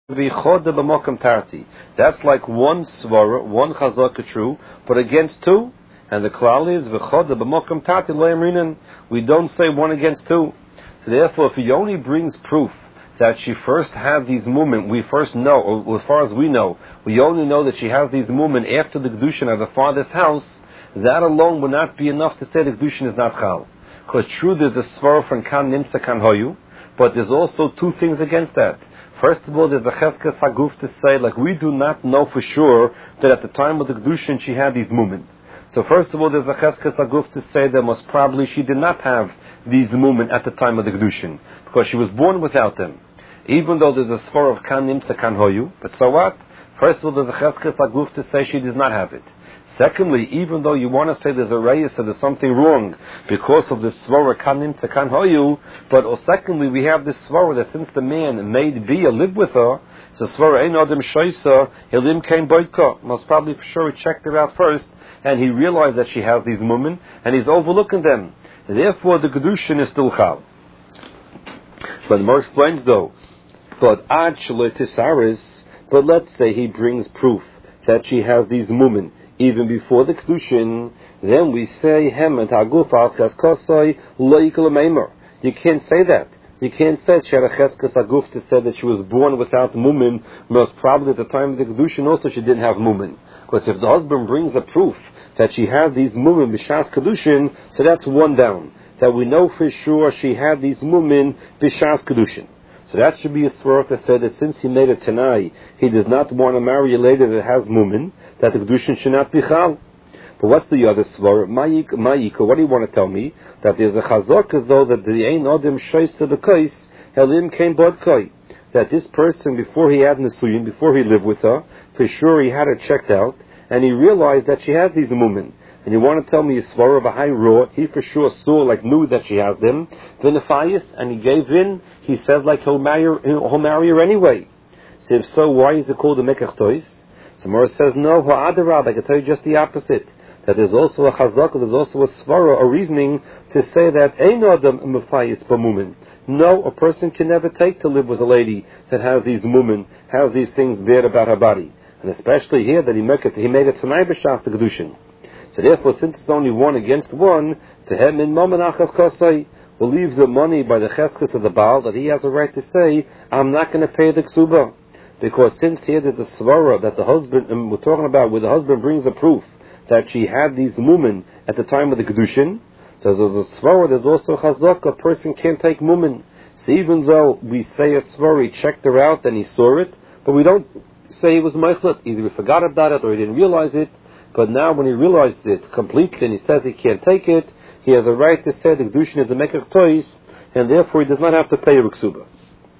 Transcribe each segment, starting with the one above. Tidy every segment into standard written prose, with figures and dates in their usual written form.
That's like one svara, one chazaka true, but against two. And the klal is v'choda b'mokum tarti lo yamrinan. We don't say one against two. So therefore, if he only brings proof that she first had these movement, we first know, or as far as we know, we only know that she has these movement after the kedushin of the father's house. That alone would not be enough to say the kedushin is not chal. Because true, there's a svara from kan nimsa kan hoyu, but there's also two things against that. First of all, there's a cheskes haguf to say, like, we do not know for sure that at the time of the kedushin she had these movement. So first of all, there's a cheskes haguf to say that most probably she did not have these movement at the time of the kedushin, because she was born without them. Even though there's a svara of kan nimsa kan hoyu, but so what? First of all, there's a cheskes haguf to say she does not have it. Secondly, even though you want to say there's a reyes, so there's something wrong because of the svara kan nimsa kan hoyu, but secondly, we have this svara that since the man made Bia live with her, so svara ein adam shoisa hilim came boitka. Most probably for sure he checked her out first, and he realized that she has these women, and he's overlooking them. Therefore, the kedushin is still chal. But the Gemara explains though, but ad shaloi tisaris, but let's say he brings proof that she has these women even before the kedushin, then we say hemet haguf al cheskasai lo yikol meimer. You can't say that. You can't say she had a cheskes haguf to say that she was born without mumin. Most probably at the time of the kedushin also she didn't have mumin. Because if the husband brings a proof that she had these mumin b'shas kedushin, so that's one down. That we know for sure she had these mumin b'shas kedushin. So that should be a svara to say that since he made a tanai, he does not want to marry a lady that has mumin, that the kedushin should not be chal. But what's the other svara? Ma'ika, what do you want to tell me? That there's a chazaka though that the ein adam shoysa b'kais helim came bodkai. That this person, before he had nesuyin, before he lived with her, for sure he had her checked out, and he realized that she had these mumin. And you want to tell me a svara of a high raw, he for sure saw, like knew that she has them, v'nefayis, and he gave in, he said like he'll marry her anyway. So if so, why is it called a mekach tois? So Mora says, no, ha'adarab, I can tell you just the opposite. That there's also a chazak, there's also a svara, a reasoning to say that ein adam mefayis b'mumin. No, a person can never take to live with a lady that has these mumin, has these things bad about her body. And especially here that he made a tanai b'shas the kedushin. So therefore, since it's only one against one, to him in moment achas kosai, will leave the money by the cheskes of the Baal that he has a right to say, I'm not going to pay the ksuba. Because since here there's a svara that the husband, and we're talking about where the husband brings a proof that she had these mumin at the time of the kedushin, so there's a svara, there's also chazak, a person can't take mumin. So even though we say a svara, he checked her out and he saw it, but we don't say he was meichlet, either he forgot about it or he didn't realize it. But now when he realizes it completely and he says he can't take it, he has a right to say the kedushin is a mekach tois, and therefore he does not have to pay a ksuba.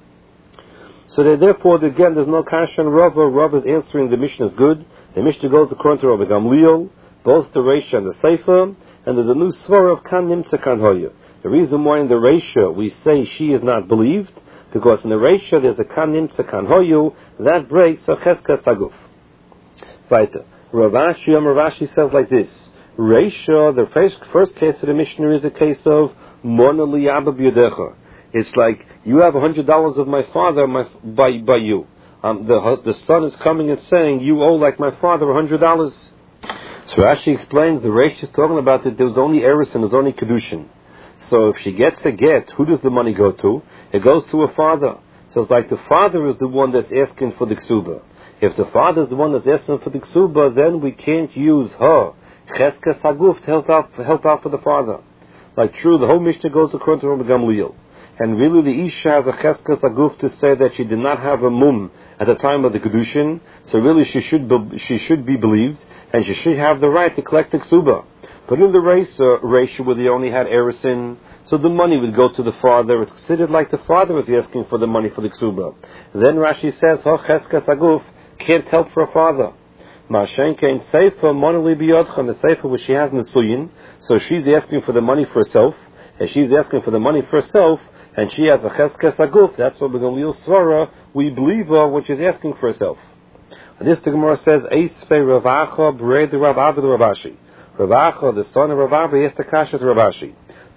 So therefore, again, there's no kasha on Rava. Rava is answering the Mishnah is good. The Mishnah goes according to Rabbi Gamliel, both the Reisha and the Seifa, and there's a new svara of kan nimsa kan hoya. The reason why in the Reisha we say she is not believed, because in the Reisha there's a kan nimsa kan hoya, that breaks a cheskes haguf. Weiter. Ravashi says like this: Reisha, the first case of the Mishnah is a case of mona liyaba b'yodecha. It's like you have $100 of my father by you. The son is coming and saying you owe like my father $100. So Rashi explains the Reisha is talking about that there was only eris and there's only kedushin. So if she gets a get, who does the money go to? It goes to her father. So it's like the father is the one that's asking for the ksuba. If the father is the one that's asking for the ksuba, then we can't use her cheskes haguf to help out for the father. Like true, the whole Mishnah goes according to Rabbi Gamliel. And really the Isha has a cheskes haguf to say that she did not have a mum at the time of the kedushin, so really she should be believed, and she should have the right to collect the ksuba. But in the Reisha where they only had erisin, so the money would go to the father. It's considered like the father was asking for the money for the ksuba. Then Rashi says, "Oh, cheskes haguf can't help for a father." Ma'ashenke in Seifa monoli biyodcha, the Seifa where she has nesuyin, so she's asking for the money for herself, and she's asking for the money for herself, and she has a cheskes haguf. That's what we're going to svara. We believe her when she's asking for herself. And this the Gemara says, "Eisvei Ravacha b'rei the Rav Abba the Ravashi." Ravacha, the son of Rav Abba, asked the kasha to Ravashi.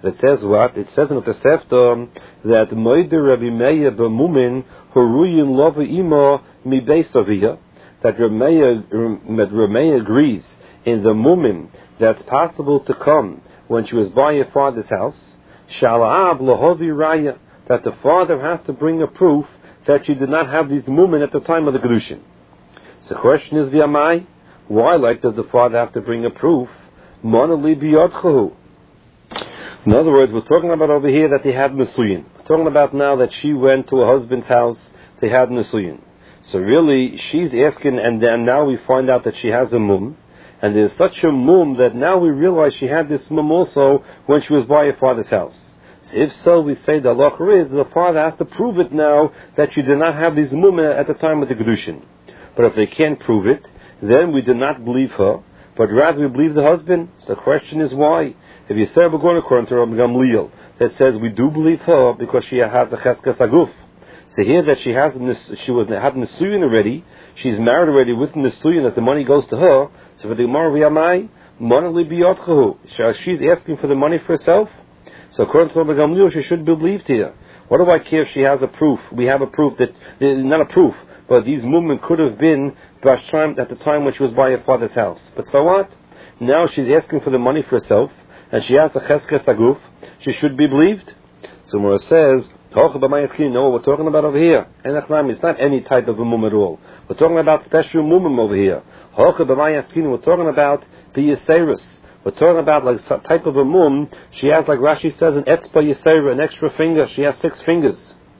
It says what? It says in the Tosefta that Moider Rabbi Meir b'mumin huruyin lova ima mi beis aviyah, that Rabbi Meir agrees in the mumim that's possible to come when she was by her father's house. Shala'av lahovi raya, that the father has to bring a proof that she did not have these mumin at the time of the kedushin. So the question is, v'amai, why does the father have to bring a proof? Mana li biyadchahu. In other words, we're talking about over here that they had Nisuyin. We're talking about now that she went to her husband's house, they had Nisuyin. So really, she's asking, and then now we find out that she has a mum, and there's such a mum that now we realize she had this mum also when she was by her father's house. So if so, we say the halacha is the father has to prove it now that she did not have these mum at the time of the kedushin. But if they can't prove it, then we do not believe her, but rather we believe the husband. So the question is why? If you say we're going according to Rabbi Gamliel, that says we do believe her because she has a cheskes aguf. So here that she had Nisuyin already, she's married already with Nisuyin, that the money goes to her. So for the Gemara, v'amai, mana li biyadchahu. She's asking for the money for herself. So according to Rabbi Gamliel, she should be believed here. What do I care if she has a proof? We have a proof that, not a proof, but these movement could have been at the time when she was by her father's house. But so what? Now she's asking for the money for herself, and she has a cheskes aguf. She should be believed. So Mora says, no, what we're talking about over here. It's not any type of a mum at all. We're talking about special mumim over here. We're talking about the Yeseris. We're talking about like some type of a mum. She has, like Rashi says, an etzba Yesera, an extra finger. She has 6 fingers.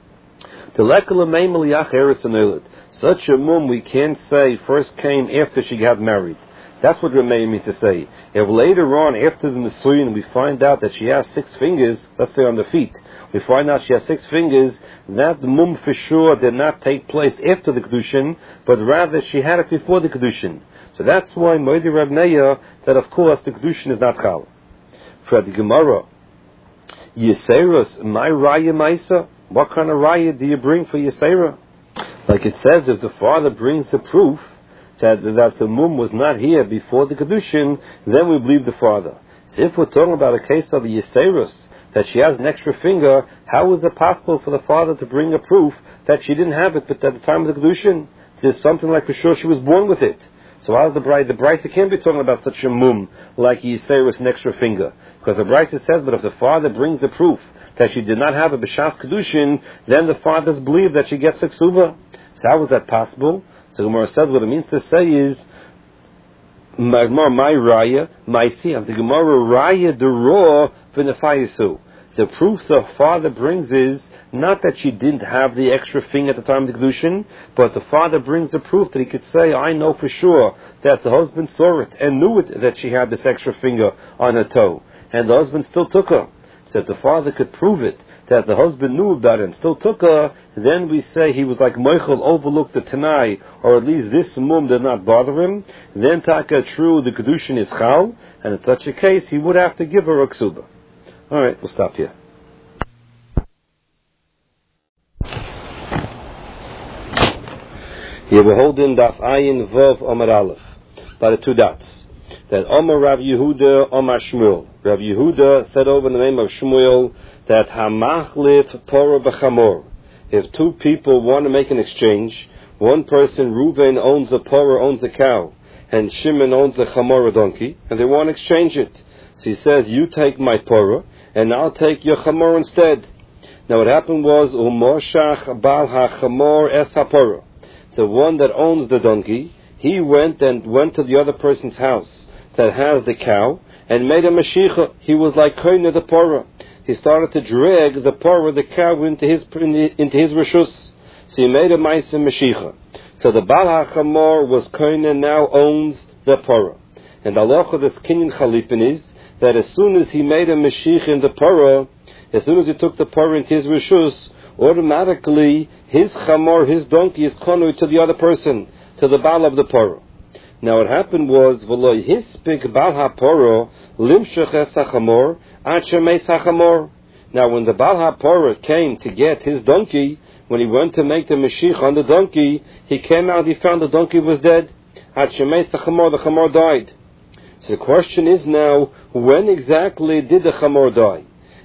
Such a mum we can't say first came after she got married. That's what Ramey means to say. If later on, after the Nisuyin, we find out that she has 6 fingers, let's say on the feet, we find out she has 6 fingers, that the mum for sure did not take place after the Kedushin, but rather she had it before the Kedushin. So that's why Moedi Rab Meir, that of course the Kedushin is not Chal. For the Gemara, Yeseros, my Raya Maisa, what kind of Raya do you bring for Yesera? Like it says, if the father brings the proof that the mum was not here before the Kedushin, then we believe the father. So if we're talking about a case of the Yeseros, that she has an extra finger, how is it possible for the father to bring a proof that she didn't have it, but at the time of the Kedushin, there's something like for sure she was born with it? So how's the Brisa can't be talking about such a mum like Yeseros, an extra finger. Because the Brisa says, but if the father brings the proof that she did not have a B'shas Kedushin, then the fathers believe that she gets a ksuba. So how is that possible? So Gemara says what it means to say is, my raya, my siyam. The Gemara raya dero v'nefayisu. The proof the father brings is not that she didn't have the extra finger at the time of the Kedushin, but the father brings the proof that he could say, I know for sure that the husband saw it and knew it that she had this extra finger on her toe, and the husband still took her. So if the father could prove it, that the husband knew about it and still took her, then we say he was like Moichel, overlooked the Tanai, or at least this mum did not bother him. Then taka true, the Kedushin is Chal, and in such a case he would have to give her a ksuba. Alright, we'll stop here. Here we're holding Daf Ayin Vav Omar Aleph, by the 2 dots. That Omar Rav Yehuda, Omar Shmuel. Rav Yehuda said over in the name of Shmuel that Hamachlit Porah B'Chamor. If 2 people want to make an exchange, one person, Reuven, owns a Porah, owns a cow, and Shimon owns a Chamor, a donkey, and they want to exchange it. So he says, you take my Porah, and I'll take your Chamor instead. Now what happened was, Umoshach Bal HaChamor Es HaPorah. The one that owns the donkey, he went to the other person's house that has the cow, and made a Mashiach. He was like Koine the Porah. He started to drag the Porah, the cow, into his Rishus. So he made a Maisa Mashiach. So the Baal HaChamor was Koine, now owns the Porah. And the halacha of this Kinyan Chalipin is that as soon as he made a Mashiach in the Porah, as soon as he took the Porah into his Rishus, automatically his Chamor, his donkey, is konui to the other person, to the Baal of the Porah. Now what happened was, v'lo hispik Baal HaPorah limshach es HaChamor ad shemeis HaChamor. Now when the Baal HaPorah came to get his donkey, when he went to make the Mashiach on the donkey, he came out, he found the donkey was dead. Ad shemeis HaChamor, the Chamor died. So the question is now, when exactly did the Chamor die?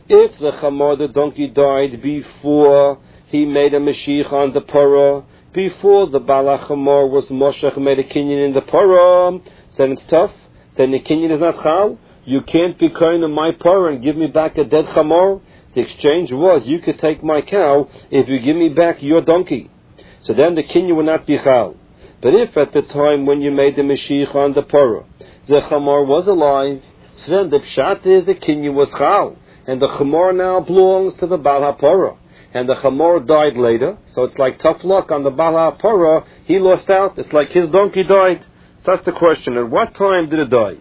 If the chamor, the donkey, died before he made a Mashiach on the Parah, before the Bala Chamor was Moshech, made a Kinyan in the Parah, then it's tough. Then the Kinyan is not Chal. You can't be kind of my Parah and give me back a dead Chamor. The exchange was, you could take my cow if you give me back your donkey. So then the Kinyan will not be Chal. But if at the time when you made the Mashiach on the Parah, the Chamor was alive, so then the Pshat is the Kinyan was Chal. And the Chamor now belongs to the Baal HaPorah. And the Chamor died later, so it's like tough luck on the Baal HaPorah. He lost out. It's like his donkey died. So that's the question. At what time did it die?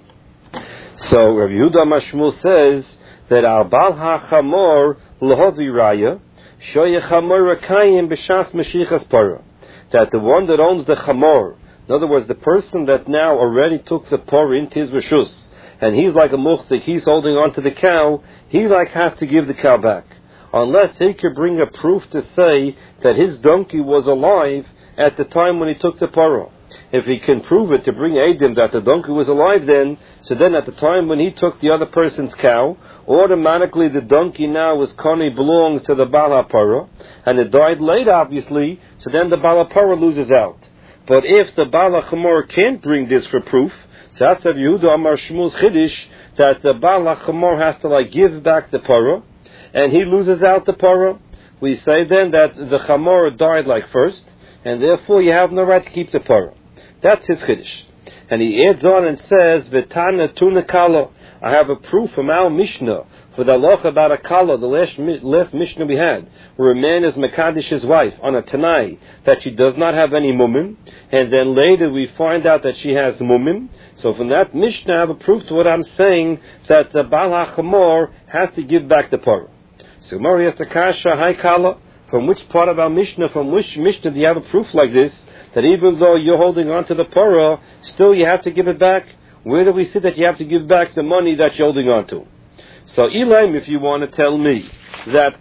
So Rabbi Yehuda Mashmul says that our Baal HaChamor L'hovi Raya Shoya Chamor Rakayim B'Shas Mashiachas Parah. That the one that owns the Chamor, in other words, the person that now already took the Parah into his Rishus, and he's like a muhsik, he's holding on to the cow, he like has to give the cow back. Unless he could bring a proof to say that his donkey was alive at the time when he took the parah. If he can prove it to bring Eidim that the donkey was alive then, so then at the time when he took the other person's cow, automatically the donkey now is kani, belongs to the Baal HaPorah, and it died later obviously, so then the Baal HaPorah loses out. But if the Baal HaChamor can't bring this for proof, so that's Rav Yehuda Amar Shmuel's Chiddush, that the Baal HaChamor has to give back the parah, and he loses out the parah. We say then that the Chamor died first, and therefore you have no right to keep the parah. That's his Chiddush. And he adds on and says, V'tana tuna kala. I have a proof from our Mishnah for the halacha about a kala, the last Mishnah we had, where a man is Mekadesh his wife on a Tanai, that she does not have any mumim, and then later we find out that she has mumim. So from that Mishnah I have a proof to what I'm saying, that the Baal HaChamor has to give back the parah. So Mori has the kasha, hai kala, from which part of our Mishnah, from which Mishnah do you have a proof like this, that even though you're holding on to the parah, still you have to give it back? Where do we see that you have to give back the money that you're holding on to? So Elaim, if you want to tell me that